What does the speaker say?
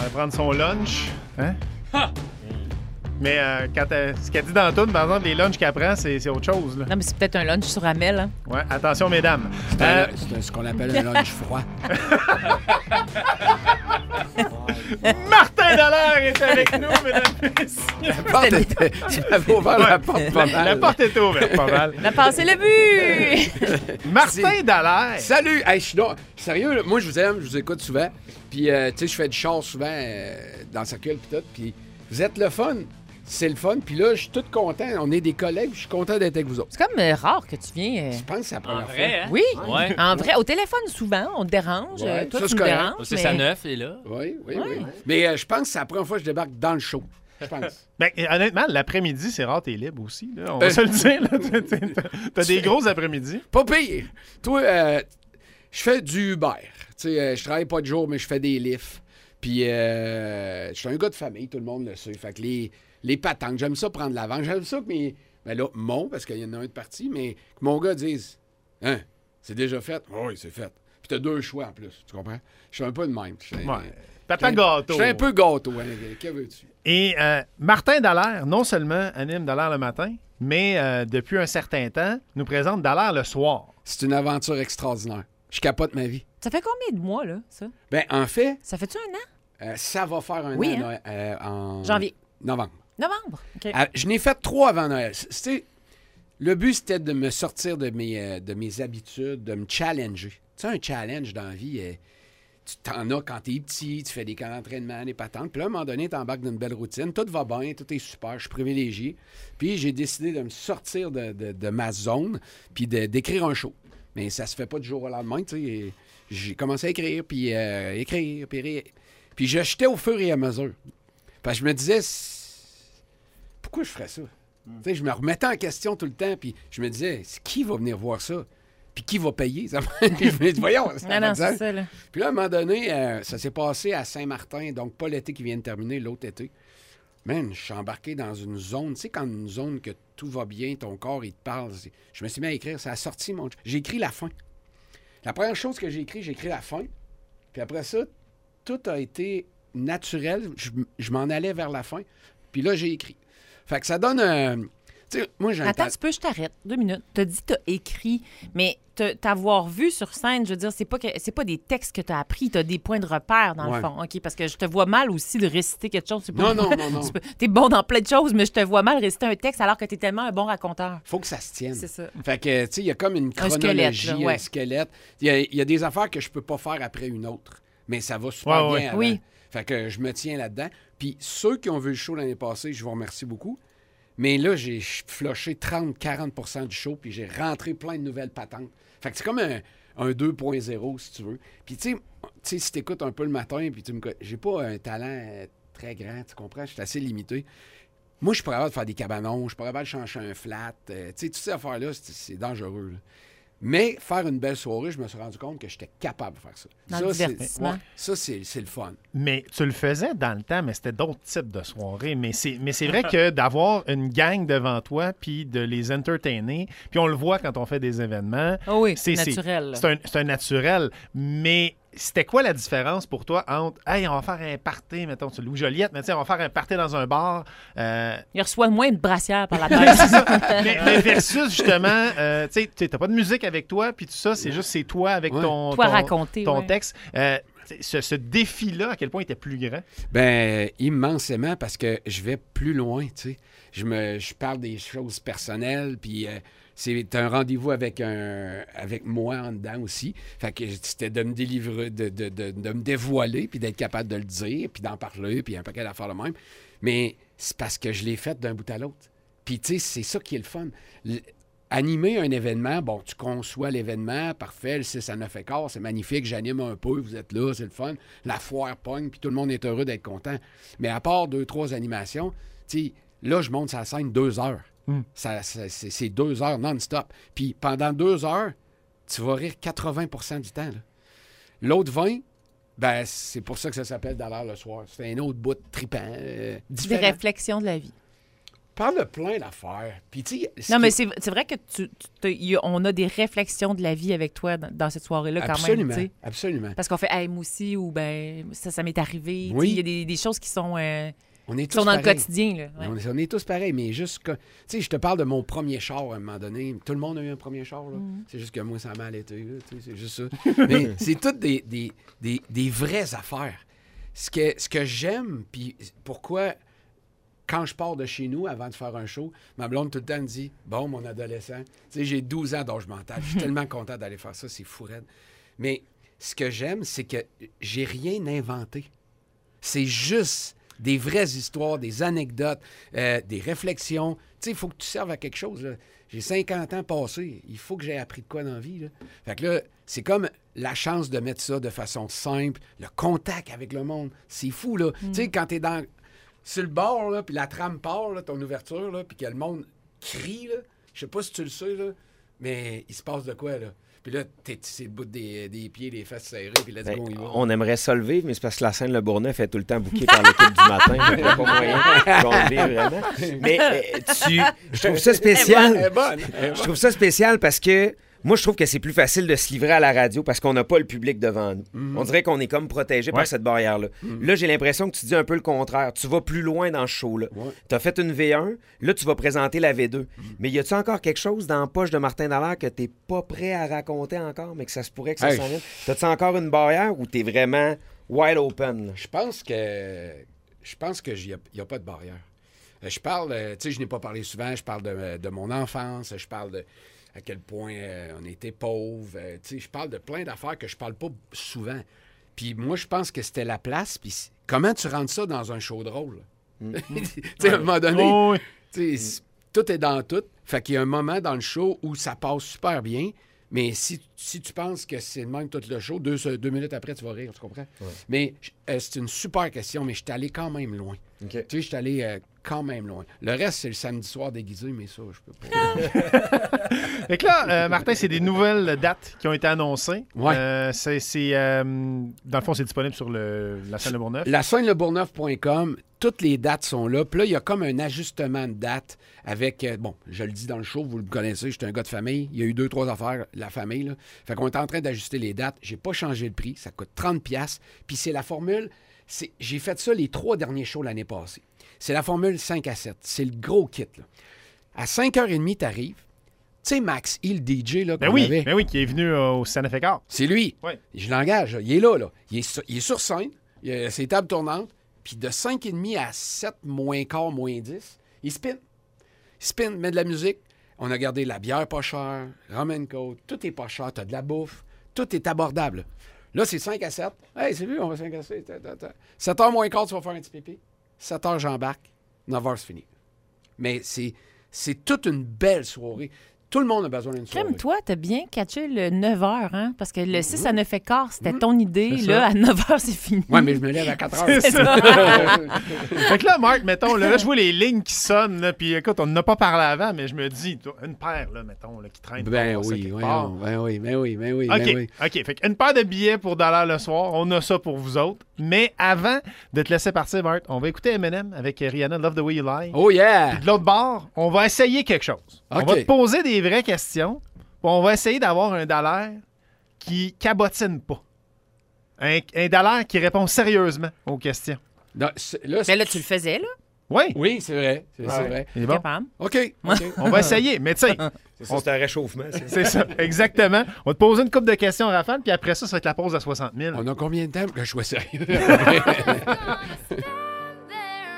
prendre son lunch. Hein? Ha! Mais ce qu'elle dit dans tout, par exemple, les lunchs qu'elle prend, c'est autre chose. Là. Non, mais c'est peut-être un lunch sur Amel. Hein? Ouais, attention, mesdames. C'est ce qu'on appelle un lunch froid. Martin Dallaire est avec nous, mesdames et messieurs. Tu m'avais ouvert la porte pas mal. La porte est ouverte, pas mal. On a passé le but! Martin Dallaire. Salut! Hey, sérieux, là, moi, je vous aime, je vous écoute souvent. Puis, tu sais, je fais du char souvent dans le circuit puis tout. Puis, vous êtes le fun. C'est le fun. Puis là, je suis tout content. On est des collègues. Je suis content d'être avec vous autres. C'est comme rare que tu viens. Je pense que c'est la En première vrai, hein? Oui, Ouais. en vrai. Au téléphone, souvent, on te dérange. Ouais, Toi, ça, tu c'est me correct. déranges. C'est mais- sa neuf, est là. fois. Oui, oui, Ouais. oui. Mais je pense que c'est la première fois que je débarque dans le show. Je pense. Ben, honnêtement, l'après-midi, c'est rare, t'es libre aussi. Là. On va se le dire. Là. T'as des gros après-midi. Pas pire. Toi, je fais du Uber. Tu sais, je travaille pas de jour, mais je fais des lifts. Puis, je suis un gars de famille, tout le monde le sait. Fait que les patentes, j'aime ça prendre l'avant. J'aime ça que mes... Ben là, parce qu'il y en a un de parti, mais que mon gars dise « Hein, c'est déjà fait? » Oui, c'est fait. Puis t'as deux choix en plus, tu comprends? Je suis un peu de même. Ouais. Papa gâteau. Je suis un peu gâteau, hein, que veux-tu? Et Martin Dallaire, non seulement anime Dallaire le matin, mais depuis un certain temps, nous présente Dallaire le soir. C'est une aventure extraordinaire. Je capote ma vie. Ça fait combien de mois, là, ça? Ben, en fait, Ça fait-tu un an? ça va faire un Oui, an en... Janvier. Novembre. Novembre. OK. Je n'ai fait 3 avant Noël. Le but, c'était de me sortir de mes habitudes, de me challenger. Tu sais, un challenge dans la vie, tu t'en as quand t'es petit, tu fais des camps d'entraînement, des patentes. Puis là, à un moment donné, t'embarques dans une belle routine. Tout va bien, tout est super, je suis privilégié. Puis j'ai décidé de me sortir de ma zone puis d'écrire un show. Mais ça se fait pas du jour au lendemain, tu sais. J'ai commencé à écrire, puis écrire, puis je jetais au fur et à mesure. Parce que je me disais, pourquoi je ferais ça? Tu sais, je me remettais en question tout le temps, puis je me disais, qui va venir voir ça? Puis qui va payer? Puis je me dis, voyons, ça Non, a non, pas de c'est sens. ça, là. Puis là, à un moment donné, ça s'est passé à Saint-Martin, donc pas l'été qui vient de terminer, l'autre été. Man, je suis embarqué dans une zone, tu sais, quand une zone que tout va bien, ton corps, il te parle. Je me suis mis à écrire, ça a sorti mon... J'ai écrit la fin. La première chose que j'ai écrit la fin. Puis après ça, tout a été naturel. Je m'en allais vers la fin. Puis là, j'ai écrit. Fait que ça donne... tu sais, moi, j'ai un Attends, talent. tu peux, je t'arrête. 2 minutes. T'as dit t'as écrit, mais t'avoir vu sur scène, je veux dire, c'est pas des textes que t'as appris, t'as des points de repère, dans Ouais. le fond. OK, parce que je te vois mal aussi de réciter quelque chose. C'est pas- Non. T'es bon dans plein de choses, mais je te vois mal réciter un texte alors que t'es tellement un bon raconteur. Faut que ça se tienne. C'est ça. Fait que, tu sais, il y a comme une Un squelette, chronologie, là, ouais. un squelette. Il y a des affaires que je peux pas faire après une autre. Mais ça va super Ouais, bien avant. Oui. Fait que je me tiens là-dedans. Puis ceux qui ont vu le show l'année passée, je vous remercie beaucoup. Mais là, j'ai flushé 30-40 du show, puis j'ai rentré plein de nouvelles patentes. Fait que c'est comme un 2.0, si tu veux. Puis tu sais, si t'écoutes un peu le matin, puis j'ai pas un talent très grand, tu comprends? Je suis assez limité. Moi, je suis pas capable de faire des cabanons, je suis pas capable de changer un flat. Tu sais, toutes ces affaires-là, c'est dangereux, là. Mais faire une belle soirée, je me suis rendu compte que j'étais capable de faire ça. Dans le c'est- divertissement. ça, c'est le fun. Mais tu le faisais dans le temps, mais c'était d'autres types de soirées. Mais c'est vrai que d'avoir une gang devant toi, puis de les entertainer, puis on le voit quand on fait des événements. Ah oui, c'est naturel. là. C'est un naturel. Mais c'était quoi la différence pour toi entre « Hey, on va faire un party, mettons, sur Louis Joliette, mais tu sais, on va faire un party dans un bar. Il reçoit moins de brassière par la tête. Mais versus, justement, tu sais, t'as pas de musique avec toi, puis tout ça, c'est toi avec Ouais. ton, Toi ton, raconter, ton ouais. texte. Ce défi-là, à quel point il était plus grand? Ben, immensément, parce que je vais plus loin, tu sais. Je parle des choses personnelles, puis c'est un rendez-vous avec moi en dedans aussi. Fait que c'était de me délivrer, de me dévoiler, puis d'être capable de le dire, puis d'en parler, puis un paquet d'affaires le même. Mais c'est parce que je l'ai fait d'un bout à l'autre. Puis, tu sais, c'est ça qui est le fun. Animer un événement, bon, tu conçois l'événement, parfait, le 6 à 9 et quart, c'est magnifique, j'anime un peu, vous êtes là, c'est le fun. La foire pogne, puis tout le monde est heureux d'être content. Mais à part 2-3 animations, tu sais, là, je monte sur la scène 2 heures. C'est 2 heures non-stop. Puis pendant 2 heures, tu vas rire 80 du temps. Là. L'autre 20, ben, c'est pour ça que ça s'appelle Dallaire le soir. C'est un autre bout de tripant. Des Différent. réflexions de la vie. parle de plein d'affaires. Puis, tu sais, Non, mais c'est vrai que on a des réflexions de la vie avec toi dans cette soirée-là, quand absolument, même. absolument. Parce qu'on fait, hey, moi aussi, ou ben ça m'est arrivé. Oui. Il y a des choses qui sont, On est qui tous sont dans le pareils. quotidien. Là. Ouais. On est tous pareils, mais juste que... Tu sais, je te parle de mon premier char à un moment donné. Tout le monde a eu un premier char, là. C'est juste que moi, ça m'a allaité, là. Tu sais, c'est juste ça. Mais c'est toutes des vraies affaires. Ce que j'aime, puis pourquoi, quand je pars de chez nous, avant de faire un show, ma blonde tout le temps me dit, bon, mon adolescent, tu sais, j'ai 12 ans dont je m'en tape. Je suis tellement content d'aller faire ça, c'est fou raide. Mais ce que j'aime, c'est que j'ai rien inventé. C'est juste des vraies histoires, des anecdotes, des réflexions. Tu sais, il faut que tu serves à quelque chose. Là. J'ai 50 ans passés. Il faut que j'aie appris de quoi dans la vie. Là. Fait que là, c'est comme la chance de mettre ça de façon simple, le contact avec le monde. C'est fou, là. Tu sais, quand t'es sur le bord, là, puis la trame part, là, ton ouverture, là, puis que le monde crie, là. Je sais pas si tu le sais, là, mais il se passe de quoi, là? Puis là, c'est le bout des pieds, des fesses serrées, puis let's go, on y va. On aimerait ça le vivre, mais c'est parce que la scène Le Bourgneuf est tout le temps bouquée par l'équipe du matin. Il n'y a pas moyen qu'on le vive vraiment. Mais je trouve ça spécial. Elle est bonne. Je trouve ça spécial parce que moi, je trouve que c'est plus facile de se livrer à la radio parce qu'on n'a pas le public devant nous. On dirait qu'on est comme protégé par cette barrière-là. Là, j'ai l'impression que tu dis un peu le contraire. Tu vas plus loin dans ce show-là. Tu as fait une V1, là, tu vas présenter la V2. Mais y a-tu encore quelque chose dans la poche de Martin Dallaire que tu n'es pas prêt à raconter encore, mais que ça se pourrait que ça s'en vienne? T'as-tu encore une barrière ou tu es vraiment wide open? Là? Je pense que n'y a pas de barrière. Je parle, tu sais, je n'ai pas parlé souvent, je parle de mon enfance, je parle de à quel point on était pauvres. Tu sais, je parle de plein d'affaires que je parle pas souvent. Puis moi, je pense que c'était la place. Puis comment tu rentres ça dans un show de rôle? Tu sais, à un moment donné, tu sais, tout est dans tout. Fait qu'il y a un moment dans le show où ça passe super bien. Mais si tu penses que c'est le même tout le show, 2 minutes après, tu vas rire, tu comprends? Ouais. Mais c'est une super question, mais je suis allé quand même loin. Okay. Tu sais, je suis allé quand même loin. Le reste, c'est le samedi soir déguisé, mais ça, je peux pas. Fait que là, Martin, c'est des nouvelles dates qui ont été annoncées. Ouais. Dans le fond, c'est disponible sur la scène Le Bourgneuf. La scène lebourgneuf.com, toutes les dates sont là. Puis là, il y a comme un ajustement de date avec... bon, je le dis dans le show, vous le connaissez, je suis un gars de famille. Il y a eu 2-3 affaires, la famille. Là. Fait qu'on est en train d'ajuster les dates. J'ai pas changé le prix. Ça coûte 30$. Puis c'est la formule... J'ai fait ça les 3 derniers shows l'année passée. C'est la formule 5 à 7. C'est le gros kit. Là. À 5h30, t'arrives. Tu sais, Max Hill, DJ, là, qu'on avait. Ben oui, qui est venu au Sanefécor. C'est lui. Ouais. Je l'engage. Il est là. Il est sur scène. Il a ses tables tournantes. Puis de 5h30 à 7, moins quart, moins 10, il spin. Il spin, met de la musique. On a gardé la bière pas chère, rum and coke, tout est pas cher, t'as de la bouffe. Tout est abordable. Là, c'est 5 à 7. Hey, c'est lui, on va 5 à 7. 7h moins quart, tu vas faire un petit pipi. 7h, j'embarque. 9h, c'est fini. Mais c'est toute une belle soirée. Tout le monde a besoin d'une soirée. Comme toi, t'as bien catché le 9h, hein? Parce que le 6 à 9h15, c'était ton idée. C'est Là, ça. à 9h, c'est fini. Oui, mais je me lève à 4h. C'est ça. Fait que là, Marc, mettons, là, je vois les lignes qui sonnent, là, puis écoute, on n'en a pas parlé avant, mais je me dis, une paire, là, mettons, là, qui traîne. Ben pour passer oui, quelque oui, part. oui. OK. Fait qu'une paire de billets pour $1 le soir, on a ça pour vous autres. Mais avant de te laisser partir, Marc, on va écouter Eminem avec Rihanna, Love the Way You Lie. Oh yeah! Puis de l'autre bord, on va essayer quelque chose. OK. On va te poser des vraies questions. Puis on va essayer d'avoir un Dallaire qui cabotine pas. Un Dallaire qui répond sérieusement aux questions. Non, Mais là, tu le faisais, là? Oui. Oui, c'est vrai. C'est vrai. C'est bon. Capable. OK. On va essayer. Mais tu sais, C'est un réchauffement. c'est ça. Exactement. On va te poser une couple de questions, Raphaël, puis après ça va être la pause à 60 000. On a combien de temps? Là, je suis sérieux.